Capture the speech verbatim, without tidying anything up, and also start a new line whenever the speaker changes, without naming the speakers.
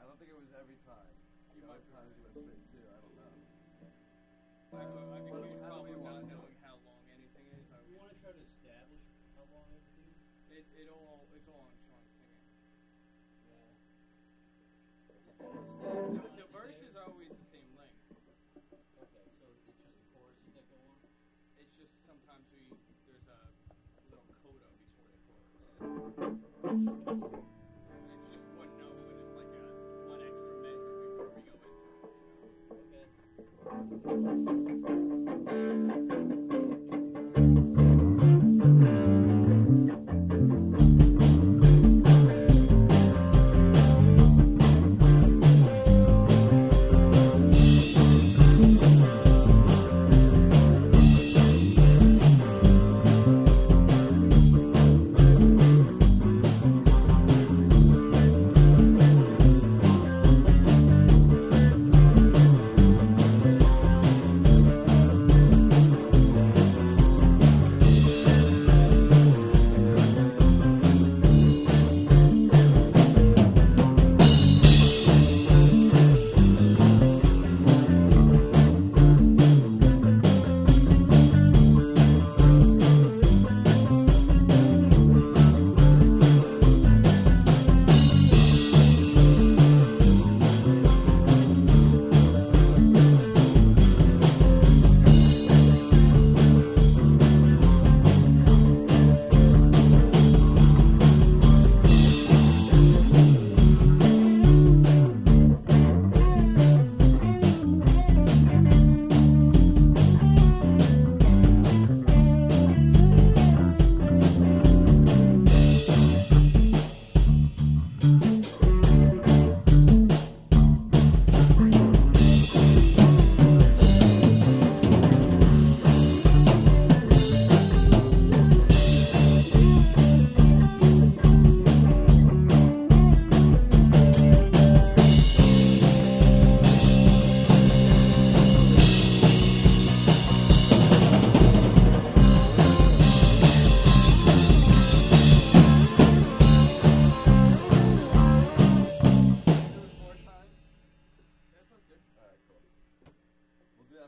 I don't think it was every time. You know, times you went straight too. I don't know.
I have a, I have a
What-
huge
how do we
problem not
wanna do
knowing
it?
how long anything is. I
You want to
just-
try to establish how long everything is?
It, it all, it's all on Sean singing.
Yeah.
The, the verses are always the same length.
Okay, so it's just the choruses that go on?
It's just sometimes we, there's a little coda before the chorus. And it's just one note, but it's like a one extra measure before we go into it, you know?
Okay.